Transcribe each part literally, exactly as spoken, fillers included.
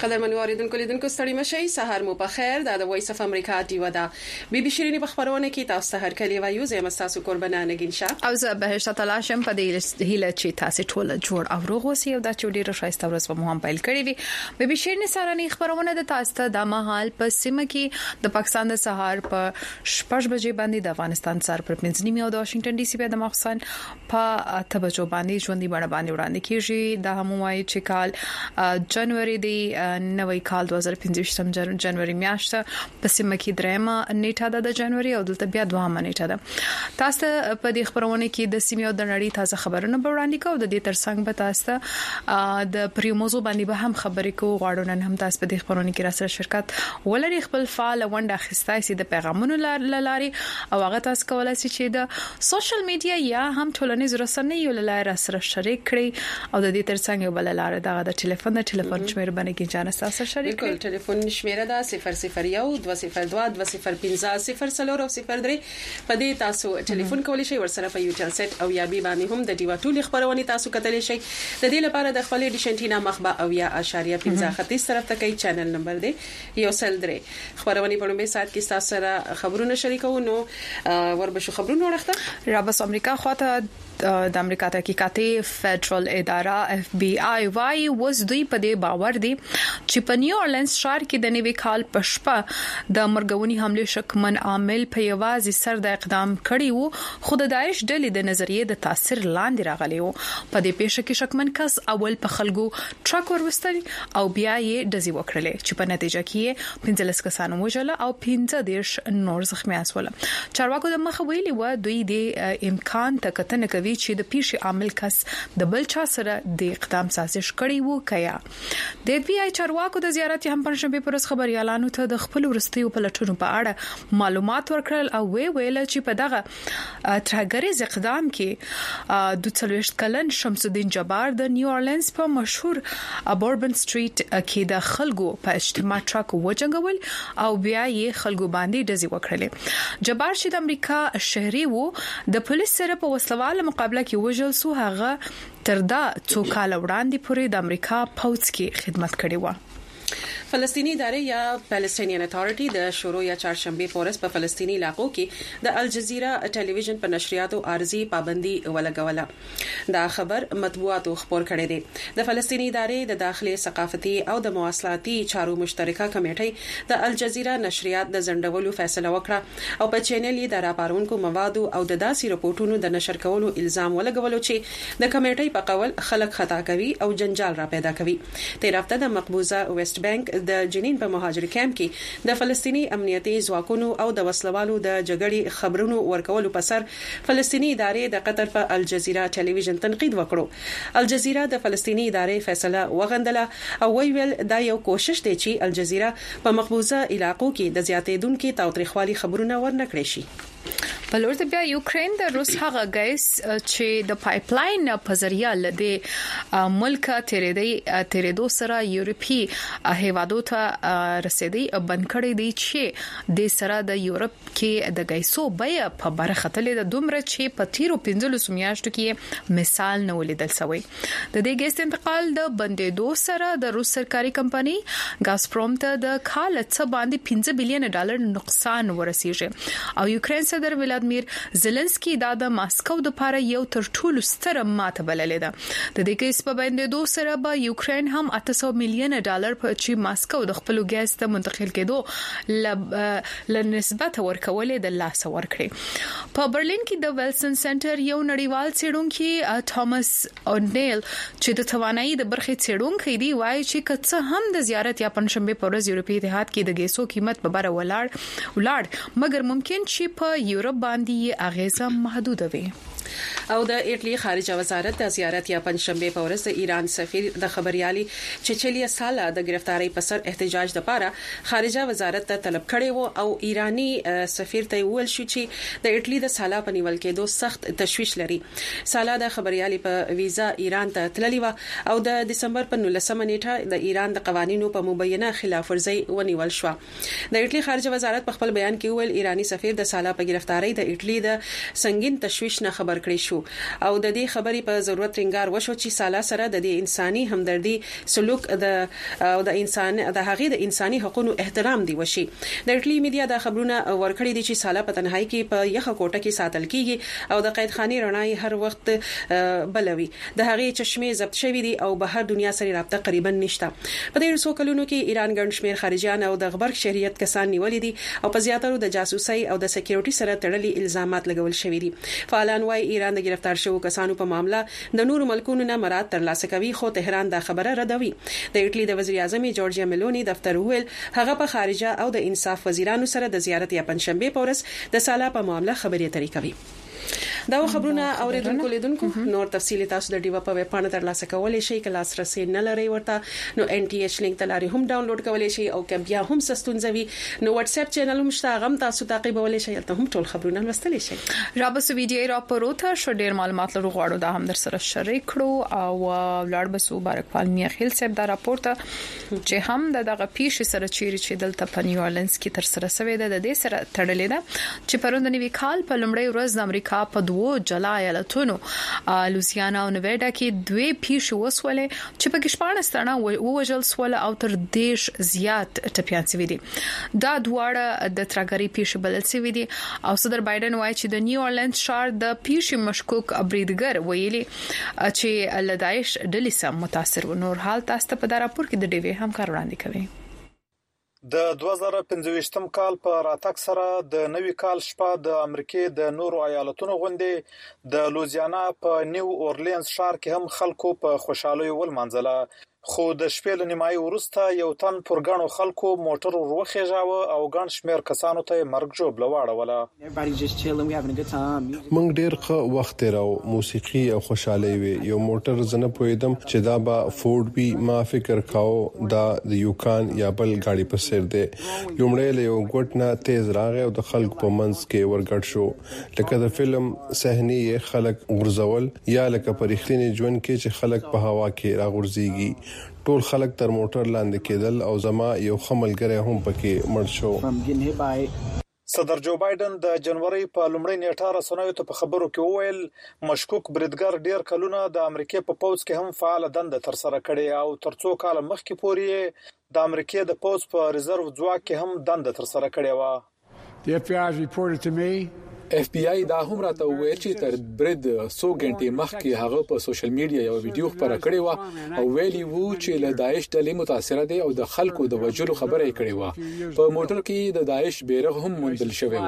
قدرمن اوریدونکو لیدونکو ستړي مشي سحر مو په خیر دا د وایس اف امریکا ټیو دا بي بي شيرینی په خبرونه کې تاسو ته هر کلی وایو زه مستاسو قربانه نگین شاه او زه بهشت تلاشم په دې هیله چې تاسو ټول جوړ او روغ اوسئ او دا چې ډیره ښایسته ورځ په مهم پیل کړی وي بي بي شيرینی سارنی خبرونه د تاسو ته د مهال په سیمه کې د پاکستان د سحر په شپږ بجې باندې د افغانستان سره پر پنځنیمه او د واشنگټن ډي سي په د مخسن په اته بجو باندې ژوندۍ بڼه باندې وړاندې کیږي د هموای چې کال جنوري دی نوې کال دوه هزار پنځه جنوري میاشت په سیمه کې درېمه نیټه د جنوري او دلته بیا دوهمه نیټه ده تاسو په دې خبرونه کې د سیمه او د نړۍ تازه خبرونه وړاندې کوو د دې ترڅنګ به تاسو د پریو موضوع باندې به هم خبرې کوو غواړو نن هم تاسو په دې خبرونه کې را سره شرکت ولري خپل فعال ونده خستای سي د پیغامونو لاري او هغه تاسو کولای شئ چې د سوشل میډیا یا هم ټولنیز رسنیو لاره سره شریک کړئ او د دې ترڅنګ بل لاره د ټلیفون د ټلیفون شمیر باندې کې جان تاسو شریک کړئ ټلیفون شمیره ده صفر صفر یو دوه صفر دوه دوه صفر پنځه صفر څلور او صفر درې په دې تاسو ټلیفون کولی شئ ورسره په یوټیوب سټ او یا بي باندې هم د ډیوا ټول خبرونه تاسو کتلی شئ د دې لپاره د خپل ډیشنټینا مخبه او یا اشاریه پنځه ختیځ طرف ته کوي چینل نمبر دی یو سل درې خبرونه په لومړي سات کې تاسو سره خبرونه شریکو نو وربشو خبرونه ورخته را بس امریکا خواته د امریکا تحقیقاتي فدرال اداره اف بي آی وايي وز دوی په دې باور دي چې په نیو اورلینز ښار کې د نوي کال په شپه د مرګونی حمله شکمن عامل په یوازې سر د اقدام کړی وو خو د داعش ډلې د نظریې د تاثیر لاندې راغلی وو په دې پیښه کې شکمن کس اول په خلکو ټرک وروستل او بیا یې دزي وکړلې چې په نتیجه کې پنځلس کسان وژل او پنځه دیرش نور زخمیان شول چارواکو د مخ ویلي و دوی د امکان ته کتنه کوي چې د پیښې عامل کس د بل چا سره د اقدام سازش کړی وو کیا د اف بي آی چارواکو د زیارت هم پنځشنبه پر خبريالانو ته د خپل ورستیو پلټونو په اړه معلومات ورکړل او وی ویل چې په دغه ترګریز اقدام کې د څلويشت کلن شمس الدین جبار د نیو اورلینز په مشهور بوربن سټریټ کې د خلکو په اجتماع ټرک وجنګول او بیا یې خلکو باندې دزي وکړل جبار چې د امریکا شهري وو د پولیس سره په وسلواله مقابله کې وژل سو هغه تر دا څو کال وړاندې پورې د امریکا پوځ کې خدمت کړې و فلسطینی ادارې یا پالستینین اتھارټي د شروع یا چهارشنبه پورس په فلسطینی علاقو کې د الجزیره ټلویزیون په نشریاتو عارضی پابندي ولګوله دا خبر مطبوعاتو خبر کړی دی د فلسطینی ادارې د داخلي ثقافتي او د مواصلاتي چارو مشترکه کمیټې د الجزیره نشریات د زندولو فیصله وکړه او په چینل یې د راپارونکو موادو او د داسې رپورټونو د نشر کولو الزام ولګولو چې د کمیټې په قول خلک خطا کوي او جنجال را پیدا کوي تیر هفته د مقبوضه ویسټ بانک د جنین په مهاجر کیمپ کې د فلسطینی امنیتي ځواکونو او د وسلوالو د جګړې خبرونو ورکولو په سر فلسطینی ادارې د قطر په الجزیره ټلویزیون تنقید وکړو الجزیره د فلسطینی ادارې فیصله وغندله او ویل دا یو کوشش دی چې الجزیره په مقبوضه علاقو کې د زیاتېدونکو تاوتریخوالي خبرونه ورنکړي شي په لور د بیا یوکرين د روس هغه غیس چې د پایپ لاین په ذریعہ لدې ملک تیرې دی تیرې دو سره یورپی هیوادو ته رسیدي بنکړې دی چې د سره د یورپ کې د غیسو بیا په برخه تلې د دومره چې په تیرو پنځلس میاشتو کې مثال نه ولیدل شوی د دې غیس انتقال د بندېدو سره د روس سرکاري کمپنی غازپروم ته د کال څخه باندې پنځه بلین ډالر نقصان ورسیږي او یوکرين صدر ولادمیر زيلنسکي دا د ماسکو د لپاره یو تر ټولو ستره ماته بللې ده د دې کې په بندېدو سره به یوکرين هم اته سوه میلیون ډالر په چې ماسکو د خپل ګاز ته منتقل کېدو ل نسبت ورکولې د لاس ورکړي په برلین کې د ویلسن سنټر یو نړیوال څېړونکي ټامس اونډیل چې د توانایي د برخې څېړونکي دی وایي چې کڅه هم د زیارت یا پنځشنبه په ورځ یورپی اتحاد کې د ګیسو قیمت په بره ولاړ ولاړ مګر ممکن چې په یورپ باندې اغیزه محدود وي او د ایټلی خارجه وزارت د زیارت یا پنځشنبه په ورځ د ایران سفیر د خبريالي چچلیا سالا د گرفتاری په سر احتجاج لپاره خارجه وزارت ته طلب کړی وو او ایرانی سفیر ته ویل شو چې د ایټلی د سالا په نیول کېدو سخت تشویش لري سالا د خبريالي په ویزا ایران ته تللی و او د دسمبر په نولسمه نیټه د ایران د قوانینو په مبینه خلاف ورزي ونیول شو د ایټلی خارجه وزارت په خپل بیان کې ویل ایرانی سفیر د سالا په گرفتاری د ایټلی د سنگین تشویش نه خبر خبر کړی شو او د دې خبرې په ضرورت ټینګار وشو چې سالا سره د انساني همدردي سلوک د او د انسان د هغې د انساني حقوقو احترام دی وشي. د اټلی میډیا د خبرونه ورکړي دي چې سالا په تنهایی کې په یخه کوټه کې ساتل کیږي او د قیدخانه رڼای هر وخت بلوي. د هغې چشمه ضبط شوې دي او بهر دنیا سره رابطه تقریبا نشته. په دې څو کلونو کې ایران ګڼ شمېر خارجيان او د غبرګ شهريت کسان نیولې دي او په زیاترو د جاسوسي او د سکیورټي سره تړلي الزامات لګول شوې دي. فعالان وايي ایران د گرفتار شوو کسانو په معاملې د نورو ملکونو نه مراد ترلاسه کوي خو تهران دا خبره ردوي. د اټلی د وزیر اعظم جورجیا میلونی دفتر ویل هغه په خارجه او د انصاف وزیرانو سره د زیارت یا پنځشنبه پورس د سالا په معاملې خبرې اترې کوي. دا خبرونه اوریدونکو لیدونکو نور تفصیلی تاسو د ډیوا په ویب پاڼه ترلاسه کولای شئ کله لاسرسي نه لري ورته نو ان ټي ایچ لینک تلاري هم ډاونلوډ کولای شئ او که بیا هم سستونځوي نو واتس اپ چینل هم شته غم تاسو تعقیبولای شئ ته هم ټول خبرونه لوستلی شئ. رابس ویډیو راپور ته شو ډیر معلومات لرو غواړو دا هم در سره شریک کړو او لاړ بس مبارکپال میخیل صاحب دا راپور ته چې هم دغه پیښ سره چیرې چې دلته په نیو اورلینز کې تر سره شوې ده د دې سره تړلې ده چې پروند نیوي کال په لومړی ورځ د امریکا په دوه جلا ایالتونو لوزیانا او نیوادا کې دوی پیښې وسولې چې په کې شپږ ستنه ووجل سول او تر دیش زیات ټپيان شوي دي. دا دواړه د ترګری پیښې بلل شوي دي او صدر بایدن وایي چې د نیو اورلینز ښار د پیښې مشکوک بریدګر ویلي چې له داعش ډلې سم متاثر و. نور حال تاسو ته په دا راپور کې د ډیوی همکار وړاندې کوي. د دوه زره پنځه کال په راتګ سره د نوي کال شپه د امریکای د نورو ایالتونو غونډې د لوزیانا په نیو اورلینز ښار کې هم خلکو په خوشحالي ولمانځله خو د شپې له نیمایي وروسته یو تن پر غاڼو خلکو موټر وروخیژاوه او ګڼ شمېر کسانو ته مرګ جوړ لواړوله. موږ ډېر ښه وخت تیراو موسیقي او خوشحالي وي. یو موټر زنه پویدم چې دا به فورد بي ما فکر کاو دا د یوکان یا بل گاڑی په سر دی. لومړی له یو ګټنه تیز راغی او د خلکو په منځ کې ورګډ شو لکه د فلم صحنې خلک غرزول یا لکه پرختنی ژوند کې چې خلک په هوا کې راغورځيږي. ټول خلک تر موټر لاندې کېدل او زما یو خملګری هم پکې مړ شو. صدر جو بایدن د جنوري په لومړۍ نیټه رسنیو ته په خبرو کې وویل مشکوک بریدګر ډیر کلونه د امریکای په پوځ کې هم فعال دنده تر سره کړې او تر څو کال مخکې پورې د امریکای د پوځ په ریزرو ځواک کې هم دنده تر سره کړې و. The F B I reported to me اف بی آی دا هم راته وویل چې تر برید څو غنټې مخکې هغه په سوشل میډیا یو ویډیو خبره کړې و او ویلي وو چې له داعش ډلې متاثر دي او د خلکو د وجلو خبره یې کړې و. په موټر کې د داعش بیرغ هم موندل شوی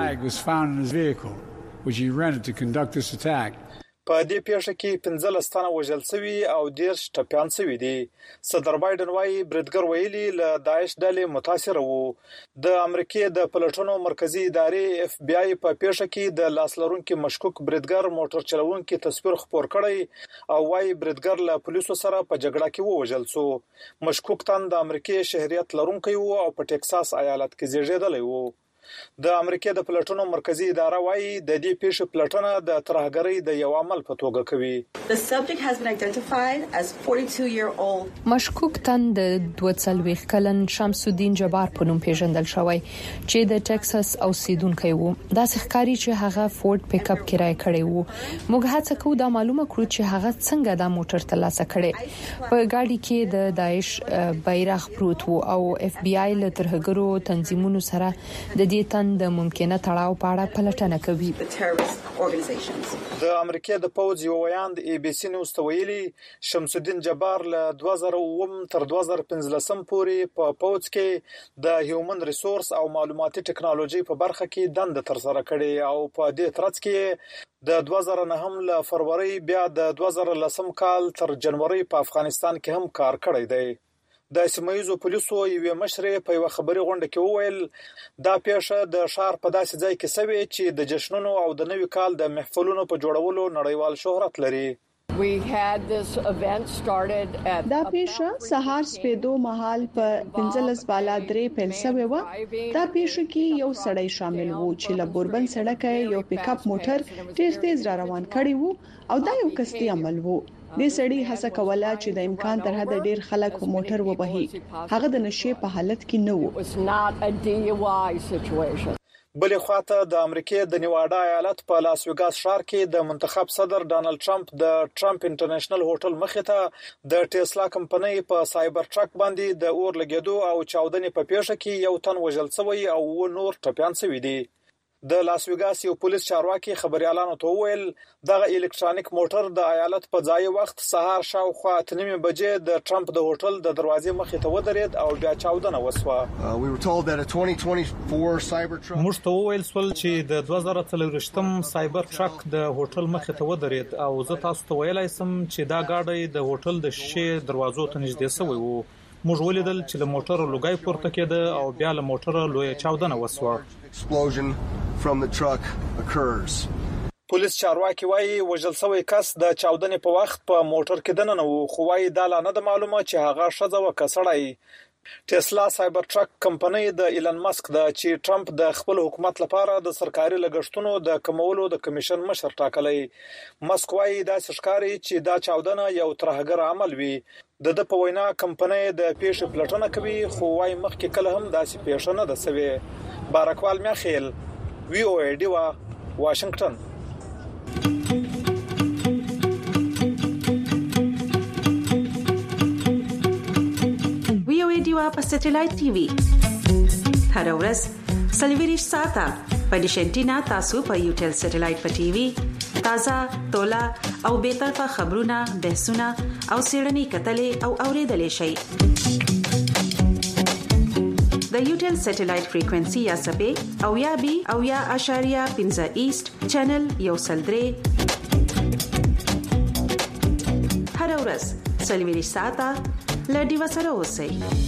و. په دې پیښه کې پنځلس تنه وژل شوي او ډېر ټپيان شوي دي. صدر بایدن وايي بریدګر ویلي له داعش ډلې متاثر وو. د امریکای د پلټنو مرکزی ادارې اف بی آی په پیښه کې د لاسلرونکو مشکوک بریدګر موټر چلوونکو تصویر خپور کړی او وايي بریدګر له پولیسو سره په جګړه کې ووژل شو. مشکوک تن د امریکای شهريت لرونکی وو او په ټکساس ایالت کې زیږیدلی وو. د امریکای د پلټنو مرکزی اداره وايي د دې پیښې پلټنه د ترهګرۍ د یو عمل په توګه کوي. The subject has been identified as forty-two year old. مشکوک تن د دوه څلوېښت کلن شمس الدین جبار په نوم پیژندل شوی چې د ټکساس اوسیدونکی وو. دا ښکاری چې هغه فورد پک اپ کرای کړی وو. موږ هڅه کوو دا معلومه کړو چې هغه څنګه دا موټر ترلاسه کړي. په گاډي کې د داعش بیرغ پروت وو او اف بی آی له ترهګرو تنظیمونو سره د دې تن د ممکنه تړاو په اړه پلټنه کوي. د امریکای د پوځ یو ویاند ای بي سي نیوز ته ویلي شمس الدین جبار له دوه زره اووه تر دوه زره پنځلس پورې په پوځ کې د هیومن ریسورس او معلوماتي ټکنالوژي په برخه کې دنده تر سره کړې او په دې ترڅ کې د دوه زره نهم له فروری بیا د دوه زره لس کال تر جنوري په افغانستان کې هم کار کړی دی. د سیمایزو پولیسو یو مشر په یو خبري غونډه کې وویل دا پیښه د ښار په داسې ځای کې سوي چې د جشنونو او د نوي کال د محفلونو په جوړولو نړیوال شهرت لري. دا پیښه سهار سپېدو مهال په پنځلس بالا درې پیل شوې و. دا پیښه کې یو سړی شامل وو چې له بوربن سړک یو پک اپ موټر ډېر تیز را روان کړی وو او دا یو قصدي عمل وو. د سړی هڅه کوله چې د امکان تر حد ډیر خلک په موټر وبهي. هغه د نشې په حالت کې نه وو. بلې خواته د امریکای د نیواډا ایالت په لاس ویګاس ښار کې د منتخب صدر ډانلډ ټرمپ د ټرمپ انټرنیشنل هوټل مخې ته د ټیسلا کمپنۍ په سایبر ټرک باندې د اور لګیدو او چاودنې په پیښه کې یو تن وژل شوی او نور ټپيان شوی دي. د لاس ویګاس یو پولیس چارواکي خبريالانو ته وویل دغه الکترونیک موټر د ایالت په ځای وخت سهار شاوخوا اته نیمې بجې د ټرمپ د هوټل د دروازې مخې ته ودرېد او بیا چاودنه وسوه. موږ ته وویل سول چې د دوه زره څلوېښتم سایبر ټرک د هوټل مخې ته ودرېد او زه تاسو ته ویلای سم چې دا گاډي د هوټل د شیشې دروازو ته نږدې شوی وو. موږ ولیدل چې له موټر لوګای پورته کېده او بیا له موټر لوی چاودنه وسوه. From the truck occurs. پولیس چارواکي وايي وژل شوی کس د چاودنې په وخت په موټر کې دننه وو خو وايي دا لا نه د معلومه چې هغه شذ او کسړی. ټیسلا سایبر ټرک کمپنۍ د ایلن مسک د چې ټرمپ د خپل حکومت لپاره د سرکاري لګښتونو د کمولو د کمیشن مشر ټاکلی. مسک وايي دا ښکاري چې دا چاودنه یو ترهګر عمل وي. د د په وینا کمپنۍ د پیښې پلټنه کوي خو وايي مخکې کله هم داسې پیښه نه ده شوې. بارکوال میخیل وی او ای ډیوا واشنگټن. وی او ای ډیوا په سټلایټ ټي وي هر ورځ سلویریش ساته په ډیشنټینا تاسو په یوټل سټلایټ په ټي وي تازه تولا او به طرفه خبرونه بحثونه او سیړنی کتلې او اوریدلې شي. د یوټل سټلایټ فریکوئنسي یا سپې او یا بي او یا اشاریه پنځه ایست چینل یو سلدري هر ورځ سلویریش ساته لډي وسره اوسئ.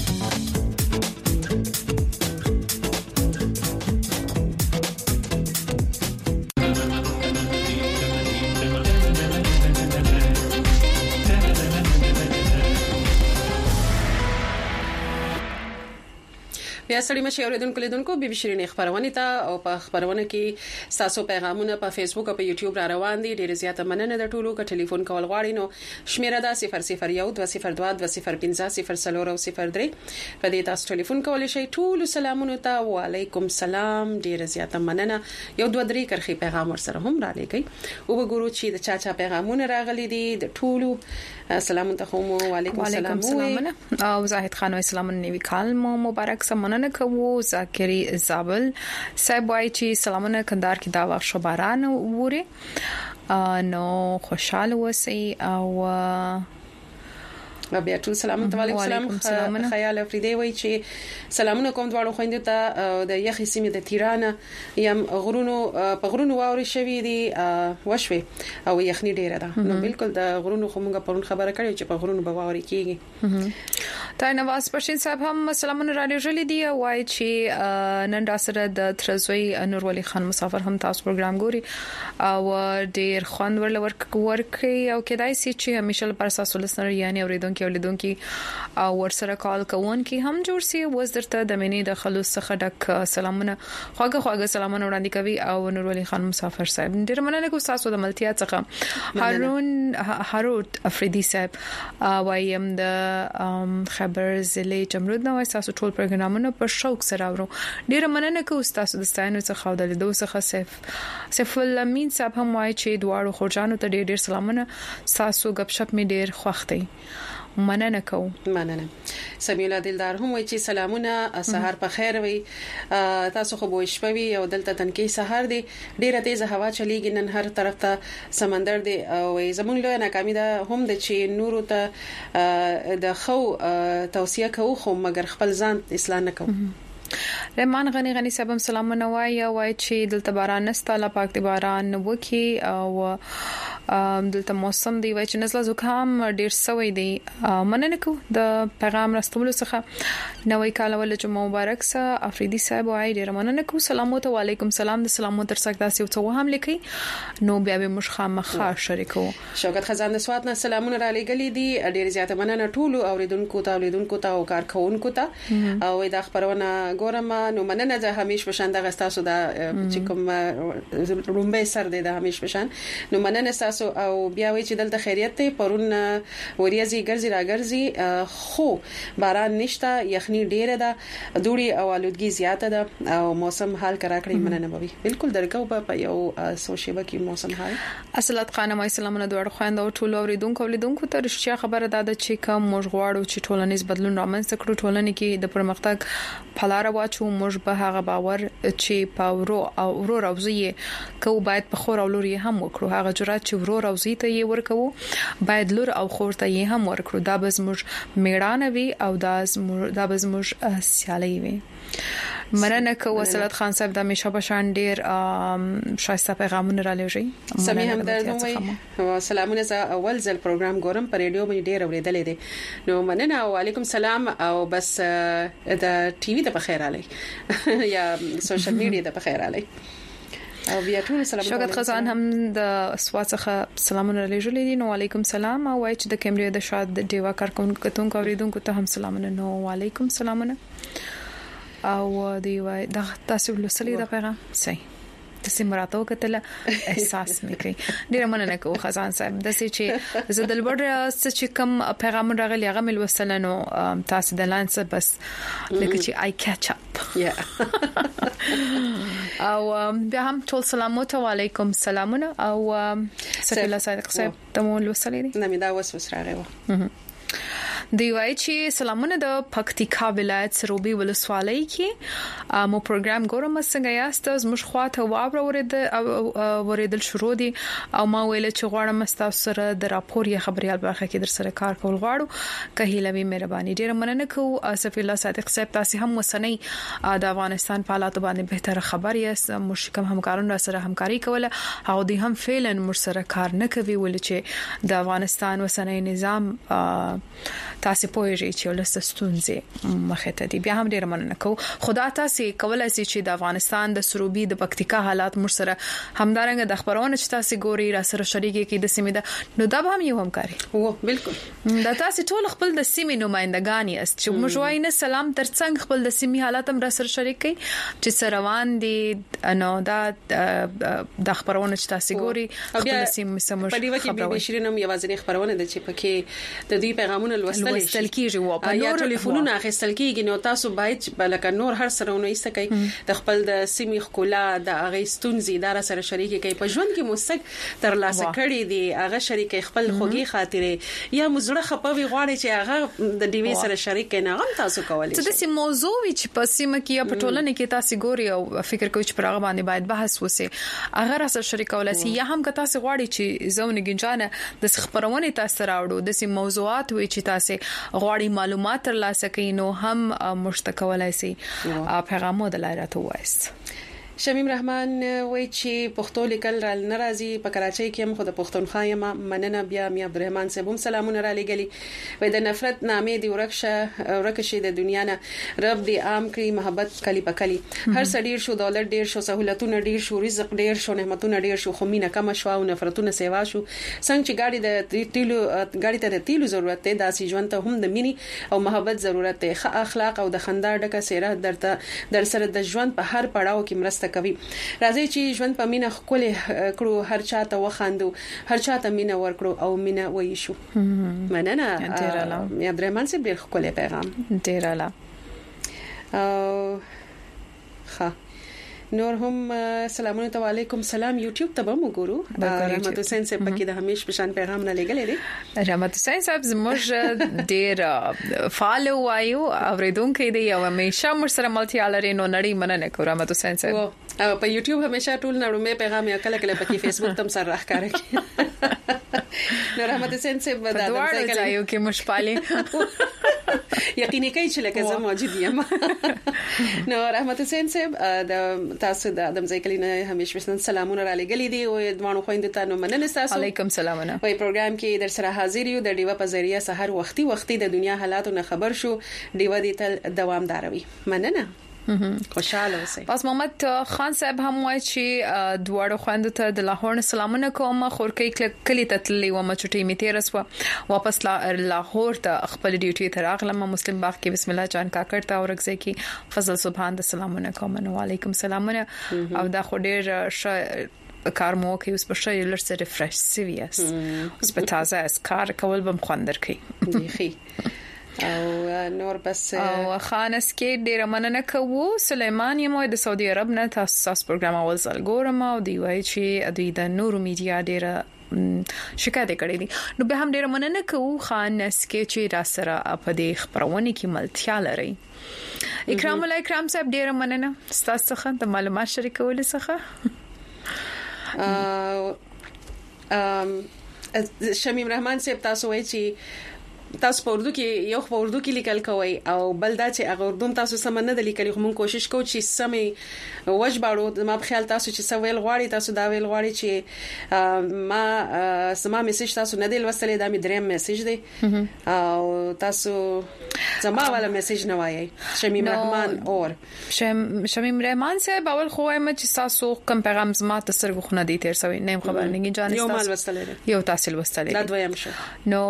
بیا سړی مشه اوریدونکو لیدونکو بي بي شيرين خبرونه ته او په خبرونه کې تاسو پیغامونه په فیسبوک او په یوټیوب را روان دي. ډیر زیاته مننه د ټولو ک ټلیفون کول غواړي نو شمیره دا صفر صفر یو دوه صفر دوه دوه صفر پنځه صفر صفر او صفر درې په دې تاسو ټلیفون کولای شئ. ټول سلامونه ته وعلیکم سلام. ډیر زیاته مننه. یو دوه درې کرخي پیغام ورسره هم را لګي او وګورو چې د چا چا پیغامونه راغلي دي. د ټولو سلام ته هم وعلیکم السلام او زاهد خان اسلام نیوی کال مو مبارک سمونه کوو. زاکری زابل صاحب وای چې سلامونه کندهار کې دا وخت شو باران وره نو خوشاله وسی او بیا ټول سلام علیکم سلام خیال افریدی وای چې سلامونه کوم دواړو خويندو ته د یخي سیمه د تیران یم غرونو په غرونو واوري شوی دي وشوي او یخني ډیره ده نو بالکل د غرونو خموږه پرون خبره کړې چې په غرونو به واوري کیږي. تا نواز پښین صاحب هم سلامونه را لېږلې دي وای چې نن دا سره د ترزوی نور ولی خان مسافر هم تاسو پروګرام ګوري او ډیر خوند ورل ورک ورکي او کدای سي چې همیشه پر اساس ولسنر یعنی اوریدونکو کې ولیدونکو او ورسره کال کوون کې هم جوړ سي وزرته د مینې د خلوص څخه ډک سلامونه خواږه خواږه سلامونه وړاندې کوي او نور ولی خان مسافر صاحب ډیر مننه کوم تاسو د ملتیا څخه. هارون هاروت افریدی صاحب وایم د خبر زلي جمرود نو تاسو ټول پروګرامونه په شوق سره اورو. ډیر مننه کوم تاسو د ستاینو څخه او د لیدو څخه سیف سیف الامین صاحب هم وای چې دواړو خورجانو ته ډیر ډیر سلامونه. تاسو غب شپ می ډیر خوښتي مننه کوم. مننه. سمیلا دلدار هم وای چې سلامونه سحر په خیر وي. تاسو خو بوښ پوي او دلته تنکي سحر دي ډیره تیز هوا چلیږي نن هر طرف ته سمندر دی او زمونږ له ناکامي ده هم د چې نورو ته د خو توصيه کوو خو مګر خپل ځان اصلاح نه کوو. رحمان غنی غنی صاحب سلامونه وای وای چې دلته باران نسته الله پاک دې باران وکي او دلته موسم دی وای چې نزله زکام ډیر سوي دی. مننه کو د پیغام راستولو څخه نوې کال ول چې مبارک سه افریدي صاحب وای ډیر مننه کو. سلام او علیکم سلام د سلامو تر څنګ داسې او څه هم لیکي نو بیا به مشخه مخه شریکو. شوکت خزان د سوات نه سلامونه را لګلې دي ډیر زیاته مننه ټول اوریدونکو ته اوریدونکو ته او کارکونکو ته او دا خبرونه ګورم نو مننه زه همیش بشن د غستاسو د چې کوم رومبه سر دی د همیش بشن نو مننه تاسو او بیا وی چې دلته خیریت ته پرون وریازي ګرځي راګرځي خو باران نشته یخني ډیره ده دوړي او الودګي زیاته ده او موسم حال کرا کړی مننه بوي بالکل درکو په یو سوشيبه کې موسم حال اصلات خانم اسلامونه دوړ خويند او ټول اوریدونکو اولیدونکو ته رښتیا خبره ده چې کوم موږ غواړو چې ټولنیز بدلون رامنځته کړو ټولنې کې د پرمختګ پلار واچو موږ به هغه باور چې پاورو او ورو راوځي کو باید په خور او لوري هم وکړو هغه جرأت چې ورو راوځي ته یې ورکو باید لور او خور ته یې هم ورکړو دا به زموږ میړانه وي او دا زموږ دا به زموږ سیالي وي مرنه کو وصلت خان صاحب د همیشه بشان ډیر شایسته پیغامونه را لېږي سمي هم درنوي سلامونه ز اول ځل پروګرام ګورم په ریډیو باندې ډیر اوریدلې دي نو مننه او علیکم سلام او بس د ټي وي د بخیر علي یا سوشل میډیا د بخیر علي او بیا ټول سلام شوکت خزان هم د سواتخه سلامونه لېږلې دي نو علیکم سلام او وای چې د کیمرې د شاد دیوا کارکونکو ته اوریدونکو ته هم سلامونه نو علیکم سلامونه او دی وای د تاسو لوسلې د پیغام صحیح د سیمراتو کتل احساس مې کوي ډیر مننه کوم خزان صاحب د سې چې زدل بر چې کوم پیغام راغلی هغه مل وسلنو تاسو د لانس بس لکه چې آی کیچ اپ او بیا هم ټول سلامات علیکم سلامونه او سفیلا صادق صاحب ته مول وسلې نه مې دا وس وس راغی دی وای چې سلامونه د پکتیکا ولایت سروبي ولسوالۍ کې مو پروګرام ګورم څنګه یاست زموږ خواته واور ورید ورېدل شروع دي او ما ویل چې غواړم تاسو سره د راپور یا خبريال برخه کې در سره کار کول غواړو کهیلوي مهرباني ډیر مننه کوم اسف الله صادق صاحب تاسو هم وسنی د افغانستان په حالات باندې بهتره خبر یاست مشکم همکارانو سره همکاري کوله او دوی هم فعلا مر سره کار نه کوي ول چې د افغانستان وسنی نظام تاسو پوهیږئ چې ولستونځي مخه ته دی بیا هم ډیر مننه کوم خدا تاسو کولای شئ چې د افغانستان د سروبي د پکتیکا حالات مر سره همدارنګه د خبرونه چې تاسو ګوري را سره شریک کې د سیمې ده نو دا به هم یو همکاري او بالکل دا تاسو ټول خپل د سیمې نمائندګان یاست چې موږ وایو نه سلام ترڅنګ خپل د سیمې حالات هم را سره شریک کړئ چې سروان دي نو دا د خبرونه چې تاسو ګوري خپل سیمې سمور په دې وخت کې به شیرینم یوازې خبرونه د چې پکې د دې پیغامونه لوستل لوستل کیږي او په نور ټلیفونونه اخیستل کیږي نو تاسو باید بلکې نور هر سرهونه ایستکای د خپل د سیمې خلا د اغیستونزي اداره سره شریک کوي په ژوند کې موسک تر لاسه کړی دی هغه شریک خپل خوږی خاطره یا مزړه خپوي غواړي چې هغه د ډیوی سره شریک کینه هم تاسو کولی شئ د سیمه موضوع چې په سیمه کې په ټولنه کې تاسو ګوري او فکر کوئ چې پر هغه باندې باید بحث وسی هغه سره شریک ولسی یا هم که تاسو غواړي چې زونه ګنجانه د خبرونه تاسو راوړو د سیمه موضوعات وي چې تاسو غواړي معلومات ترلاسه کړئ نو هم مشتکولای شي پیغامو د لایرات وایست شمیم رحمان وای چې پښتو لیکل را ناراضي په کراچۍ کې هم خود پښتونخوا یم مننه بیا می عبدالرحمن صاحب هم سلامونه را لګلی وای د نفرت نامې دی ورکشه ورکشه د دنیا نه رب دې عام کړی محبت کلی په کلی هر سړی شو دولت ډیر شو سہولتونه ډیر شو رزق ډیر شو نعمتونه ډیر شو خو مینه کم شو او نفرتونه سیوا شو څنګه چې ګاډي د تیلو ګاډي ته د تیلو ضرورت دی داسې ژوند ته هم د مینی او محبت ضرورت دی ښه اخلاق او د خندا ډکه سیره درته در سره د ژوند په هر پړاو کې مرسته کوي راځي چې ژوند په مینه خپل کړو هر چاته وخاندو هر چاته مینه ورکړو او مینه وایي شو مننه یا درمان سي ډیر خپل پیغام ډیر اعلی او ښه نور هم سلامونه علیکم سلام یوټیوب ته به وګورو رحمت حسین صاحب پکې د همیش پشان پیغام نه لګلې دي رحمت حسین صاحب زموږ ډیر فالو وایو اوریدونکو دی او همیشه مر سره ملتیا لري نو نړۍ مننه کوم رحمت حسین صاحب او په یوټیوب همیشه ټول نړۍ پیغام یا کله کله پکې فیسبوک تم سره راخاره نو رحمت حسین صاحب د دغه ځایو کې مشپالي یقیني کوي چې لکه زه موجود یم نو رحمت حسین صاحب د تاسو د ادم ځایکلی نه همیشه وسن سلامونه را لګلې دي او دوانو خويند ته نو مننه تاسو علیکم سلامونه په پروګرام کې در سره حاضر یو د ډیوا په ذریعہ سحر وختي وختي د دنیا حالاتو نه خبر شو ډیوا دې تل دوامدار وي مننه خوشاله اوسئ پس محمد خان صاحب هم وایي چې دواړو خويندو ته د لاهور سلامونه کوم خورکې کلی ته تللی و ما چټي می تیر سو واپس لاهور ته خپل ډیوټي ته راغلم مسلم باغ کې بسم الله جان کاکړ ته ورغځي کې فضل سبحان د سلامونه کوم نو علیکم سلامونه او دا خو ډیر کار مو کوي اوس په شی لرسه ریفریش سیویس اوس په تازه اس کار کول بم خوندر کوي دی او نور بس او خانس کې ډیر مننه کوو سليمان یم د سعودي عرب نه تاسو پروګرام اول ځل ګورم او دی وای چې دوی د نورو میډیا ډیر شکایت کړی دي نو به هم ډیر مننه کوو خانس کې چې را سره په دې خبرونه کې ملتیا لري اکرام الله اکرام صاحب ډیر مننه تاسو څخه د معلومات شریکول څخه ام شمیم رحمان صاحب تاسو وایي چې تاسو په اردو کې یو په اردو کې لیکل کوي او بل دا چې هغه اردو تاسو سم نه د لیکل کوم کوشش کوو چې سمې وجباړو ما په خیال تاسو چې سویل غواړي تاسو دا ویل غواړي چې ما سما میسج تاسو نه دی لوستلې دا می دریم میسج دی او تاسو زما والا میسج نه وایي شمیم رحمان اور شمیم رحمان صاحب اول خو وایم چې تاسو کوم پیغام زما تاسو خو نه دی تیر سوي نه خبر نه جانې یو مال وستلې یو تاسو وستلې دا دویم شو نو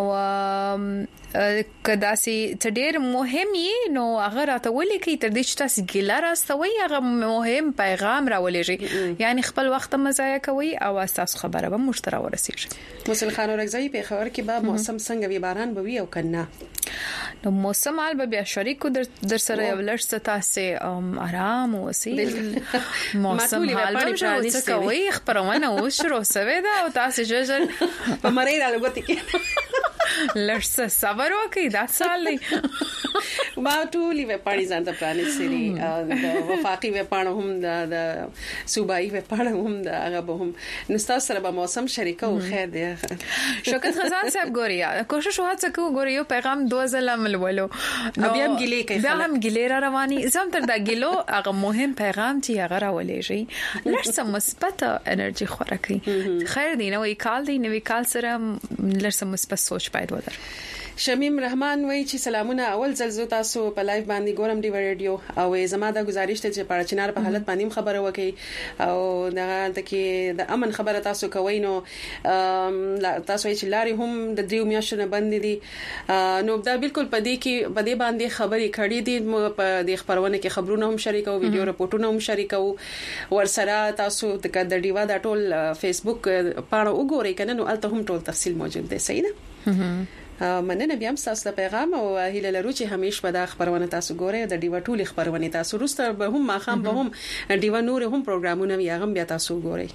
کدا سي ډېر مهم یې نو هغه راته ولي کی تر دې چې تاسو ګیلا راستوي هغه مهم پیغام راولېږي یعنی خپل وخت مزایا کوي او تاسو خبره به مشترک ورسیږي مسل خان اورګزای په خبر کې به موسم څنګه وی باران به وي او کنه نو موسم ال به بیا شریکو در, در سره یو لړ تاسو آرام اوسئ موسم حال به څه کوي خبرونه او شروع سوي دا او تاسو جوجل په مری را لګوتې کې لړ صبر وکي دا سال ما ټولي و پاڼې ځان ته پلان سری د وفاقي و پاڼه هم د صوبایي و پاڼه هم د هغه به هم نستا سره به موسم شریکو خیر دی شوکت خزان صاحب ګوریا کوشش وهڅه کو ګوریو پیغام دوزل عمل ولو نو بیا هم ګلې کوي بیا هم ګلې را رواني زم تر دا ګلو هغه مهم پیغام چې هغه راولېږي لړ مثبت انرژي خوراکي خیر دی نو کال دی نو کال سره لړ مثبت سوچ باید ودر شمیم رحمان وایي چې سلامونه اول ځل زو تاسو په لایو باندې ګورم دی رادیو او زما د گزارش ته چې په چنار په حالت باندې خبره وکي او دغه تکي د امن خبره تاسو کوي نو تاسو چې لاري هم د دریو میاشتو باندې دي نو دا بالکل په دې کې په دې باندې خبري کړې دي په دې خبرونه کې خبرونه هم شریکو ویډیو رپورټونه هم شریکو ورسره تاسو د ډیوا د ټول فیسبوک پاڼه وګورئ کنه نو الته هم ټول تفصیل موجود دی صحیح ده مننه بیا هم تاسو د پیغام او هیله لرو چې همیشه به د خبرونه تاسو ګورئ د ډیوا ټولي خبرونه تاسو روسته به هم ماخام به هم ډیوا نور هم پروګرامونه وي هغه بیا تاسو ګورئ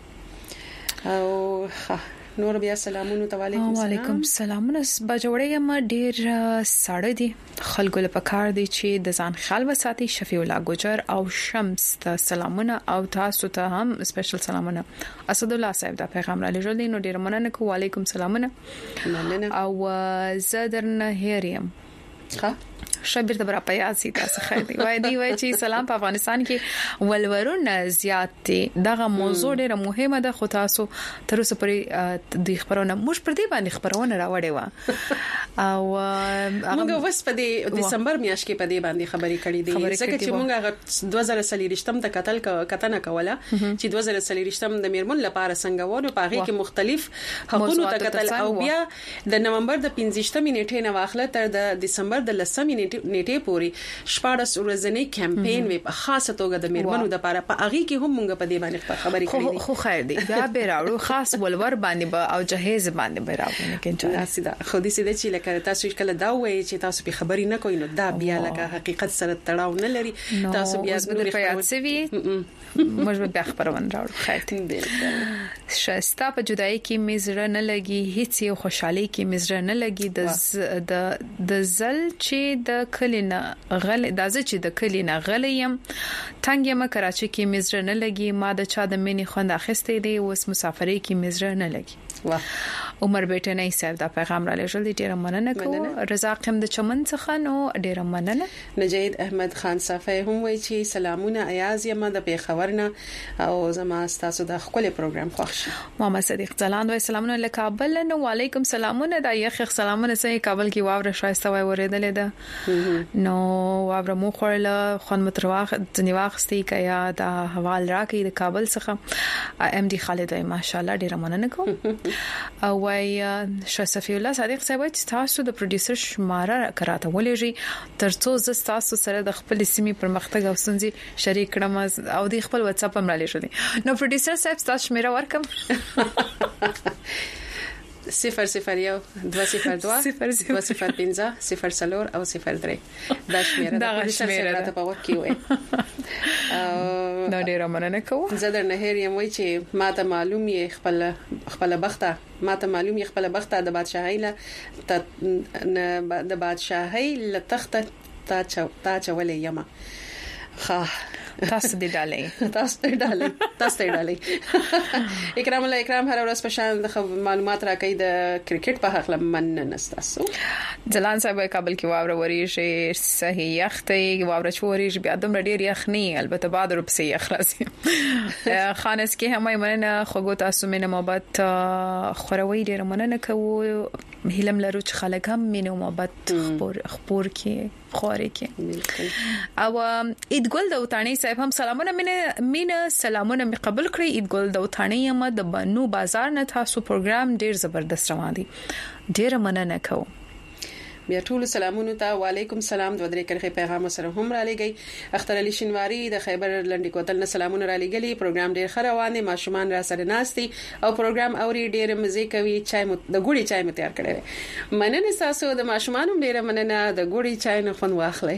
او نور بیا سلامونه تعالیکم وعلیکم السلام نس بجوړې ما ډیر ساړه دي خلکو له پکار دي چې د ځان خیال وساتي شفیع الله ګجر او شمس ته سلامونه او تاسو ته هم سپیشل سلامونه اسد الله صاحب دا پیغام را لېږل دي نو ډیر مننه کوم وعلیکم سلامونه مننه او زدرن هریم ها شبیر ته برابر یاسي تاسو خیر دی وای دی وای چې سلام په افغانستان کې ولورونه زیات دي دغه موضوع ډیره مهمه ده خو تاسو تر اوسه پرې د خبرونه مش پر دې باندې خبرونه راوړې و او موږ وس په دې دسمبر میاشت کې په دې باندې خبرې کړې دي ځکه چې موږ دوه زره سلیریشتم ته قتل کتنه کوله چې دوه زره سلیریشتم د میرمن لپاره څنګه ونه پاغي کې مختلف حقوقو ته قتل او بیا د نومبر د پنځشتمې نیټې نه واخله تر د دسمبر د لسمې نیټه پوری شپږ ورځې کمپاین وی په خاصه توګه د میرمنو د لپاره په اغي کې هم موږ په دې باندې خبرې کړې دي خو خیر دی بیا به راوړو خاص ولور باندې او جهیز باندې به راوړو کله سیده خو دې سیده چې لکه تاسو کله دا وایي چې تاسو په خبرې نه کوئ نو دا بیا لکه حقیقت سره تړاو نه لري تاسو بیا د پیات سوي موږ به خبرونه راوړو خیر دی شستا په جدای کې مزره نه لګي هیڅ یو خوشحالي کې مزره نه لګي د د د زل چې د کلینا غل دازه چې د کلینا غلیم تنګ یم کراچي کې مزره نه لګي ما د چا د مینې خوند اخستې دی اوس مسافرۍ کې مزره نه لګي واه عمر بیٹه نه صاحب دا پیغام را لېږل دي ډیر مننه کوم رضا قم د چمن څخه نو ډیر مننه نجید احمد خان صافی هم وایي چې سلامونه ایاز یم د پیښورنه او زما تاسو د خپل پروګرام خوښ محمد صدیق ځلان وایي سلامونه له کابل نو وعلیکم سلامونه د یخ سلامونه سې کابل کې واوره شایسته وای ورېدلې ده نو واوره مو خورل خون مترواخ ځنی واخستې کیا د حوال راکې د کابل څخه ام ډي خالد وایي ماشاءالله ډیر مننه کوم او وای شفیع الله صادق صاحب چې تاسو د پروډوسر شماره کراته ولېږي ترڅو ز تاسو سره د خپل سیمې پرمختګ او ستونزې شریک کړم او د خپل واتس اپ هم را لېږلې نو پروډوسر صاحب تاسو شمیره ورکم صفر صفر یو دو صفر دو دو صفر پنځه صفر څلور او صفر درې دا شمیره دا شمیره ته په وخت کې وې دا ډیره مننه کوم زه در نه هیر یم وای چې ماته معلوم یې خپل خپل بخته ماته معلوم یې خپل بخته د بادشاہي له د بادشاہي له تخت تا تا چولې یما خا تاسو دې ډالې تاسو دې ډالې تاسو دې ډالې اکرام الله اکرام هر ورځ په شان د معلومات راکې د کرکټ په حق لمن نستاسو جلان صاحب کابل کې واوره وریږي صحیح یختي واوره چوريږي بیا د ډېر یخني البته بعد رب سي اخلاصي خانس کې هم مننه خوګو تاسو مینه محبت خوروي ډېر مننه کوو هیلم لرو چې خلک هم مینه محبت خبر خبر کې خوري کې او ایدګل د وطني صاحب هم سلامونه مینه مینه سلامونه می قبول کړی ایدګل د وطني هم د بنو بازار نه تاسو پروګرام ډیر زبردست روان دي ډیر مننه کوم بیا ټول سلامونه ته وعلیکم سلام د ودرې کرخه پیغام سره هم را لګي اختر علي شینواری د خیبر لنډی کوتل نه سلامونه را لګلي پروګرام ډیر ښه روان دي ماشومان را سره ناشتي او پروګرام اوري ډیر مزه کوي چای مت د ګوړي چای مت تیار کړی مننه تاسو د ماشومان ډیر مننه د ګوړي چای نه خون واخلي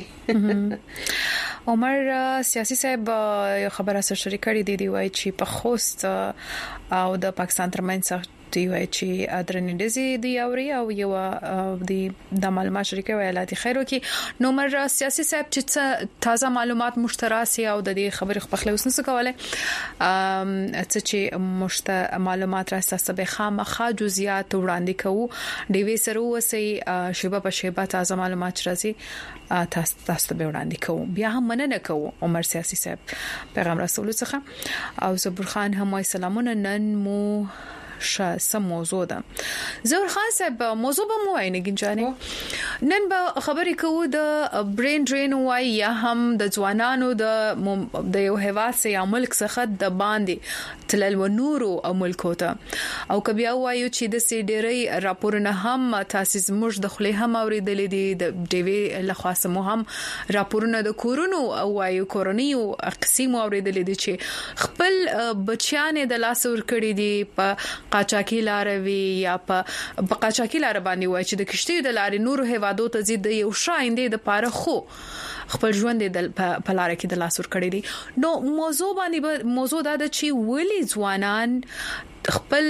عمر سیاسي صاحب یو خبره سره شریکړی دی دی وای چې په خوست او د پاکستان ترمنځ دی وای چې ادرنډزي دی اوري او یو دی د معلومات شریکه ویلاتي خیرو کې نو مر سیاسي صاحب چې تازه معلومات مشتراسي او د دې خبرې خپل اوس نس کوله ام چې مشت معلومات را سبه خامخا جزئیات وړاندې کوو ډي وی سره وسی شیبه په شیبه تازه معلومات راځي تاسو تاسو به وړاندې کوو بیا هم مننه کوو عمر سیاسي صاحب پیغام رسول څخه او زبر خان هم سلامونه نن مو ش سم موضوع ده زور خان صاحب موضوع به مو عینه گنجانه نن به خبرې کوو د برین ډرین وای یا هم د ځوانانو د د یو هیواد سي ملک څخه د باندې تلل و نورو ملکو ته او کبي وایو چې د سي ډيري راپورونه هم تاسیس موږ د خلې هم اوریدلې دي د ډیوی لخوا سمو هم راپورونه د کورونو او وایو کورونیو اقسیم اوریدلې دي چې خپل بچیانې د لاس ور کړی دي په قاچاقي لاروي یا په قاچاقي لار باندې وای چې د کشتۍ د لارې نورو هوادو ته زیات یو شایندې د پاره خو خپل ژوند د پلار کې د لاس ور کړی دي نو موضوع باندې موضوع دا د چې ولی ځوانان خپل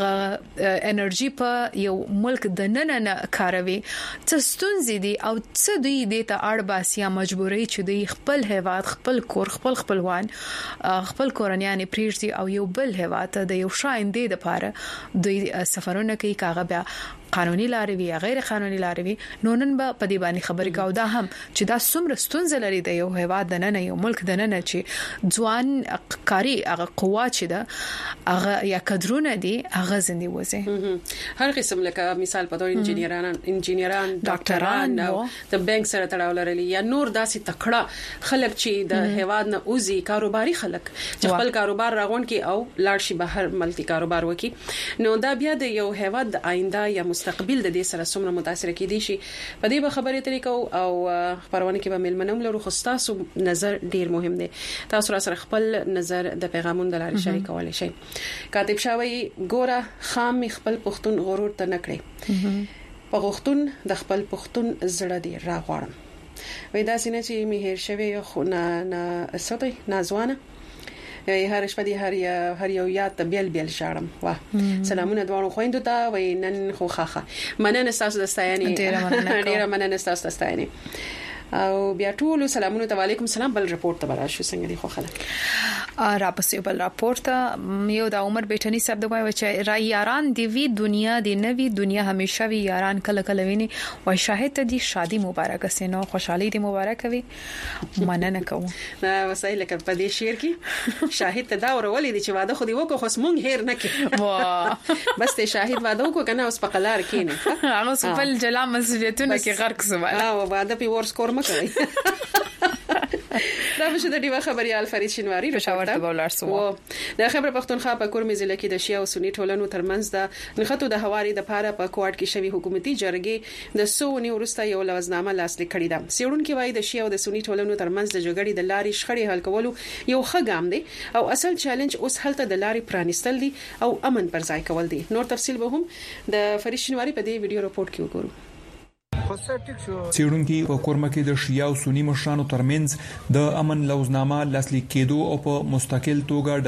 انرژي په یو ملک د نن نه کاروي څه ستونزې دي او څه دوی د ته اړ باسي مجبوري چې دوی خپل هواد خپل کور خپل خپلوان خپل کورنیان پریږدي او یو بل هواد ته د یو شایندې د پاره دوی سفرونه کوي کاغه بیا قانوني لارې وي غیر قانوني لارې وي نو نن به په دې باندې خبرې کوو دا هم چې دا څومره ستونزې لري د یو هواد د نن یو ملک د نن چې ځوان کاری هغه قوت چې دا هغه یا کډرونه دي هغه زندي وځي هر قسم لکه مثال په تور انجینران انجینران ډاکټران او د بانک سره تړاو لري یا نور داسې تکړه خلک چې د هواد نه اوزي کاروباري خلک چې خپل کاروبار راغون کې او لاړ شي بهر ملکی کاروبار وکي نو دا بیا د یو هواد د آینده یا مستقبل د دې سره څومره متاثر کیدي شي په دې به خبرې طریقو او خبرونه کې به ملمنوم لرو خو تاسو نظر ډیر مهم دی تاسو را سره خپل نظر د پیغامونو د لارې شریکولای شئ کاتب شاوی ګوره خام خپل پښتون غرور ته نکړي په پښتون د خپل پښتون زړه دی راغورم وې دا سینه چې می هیر شوی خو نه نه سپي نازوانه هر شپه دی هر هر یو یاد بیل بیل شارم واه سلامونه دوه خويندو ته وې نن خو خاخه مننه تاسو د ستاینې ډیره مننه تاسو د ستاینې او بیا ټول سلامونه ته وعلیکم سلام بل رپورت ته براشو څنګه دی خو خلک را پسې بل راپورت یو د عمر بیٹنی صاحب د وایي چې را یاران دی وی دنیا دی نوی دنیا همیشه وی یاران کله کله ویني وای شاهد دی شادي مبارک سينو خوشحالي دی مبارک وي مننه کوم نه وسایل کې په دې شعر کې شاهد ته دا ورولې دي چې واده خو دی وکړو خو مونږ هیر نه کې وا بس ته شاهد واده وکړو کنه اوس په قلار کې نه هغه خپل جلا مسؤلیتونه کې غرق سوال او واده په ور سکور مکوي دا به د ډیوه خبريال فرید شینواری پېښور ته ولر سو د خبر پښتونخوا په کورمې ضلع کې د شیعه او سنی ټولنو ترمنځ د نخښتو د هواري د پاره په کوارټ کې شوی حکومتي جرګې د سونی ورسته یو لوزنامه لاسلیک کړې ده. سیړونکو وايي د شیعه او د سنی ټولنو ترمنځ د جګړې د لارې شخړې حل کولو یو ښه ګام دی او اصل چیلنج اوس هلته د لارې پرانیستل دي او امن پر ځای کول دي. نور تفصیل به هم د فرید شینواری په دې ویډیو راپورټ کې وګورو. څېړونکو په کورمه کې د شیعه او سنی مشرانو ترمنځ د امن لوزنامه لاسلیک کېدو او په مستقل توګه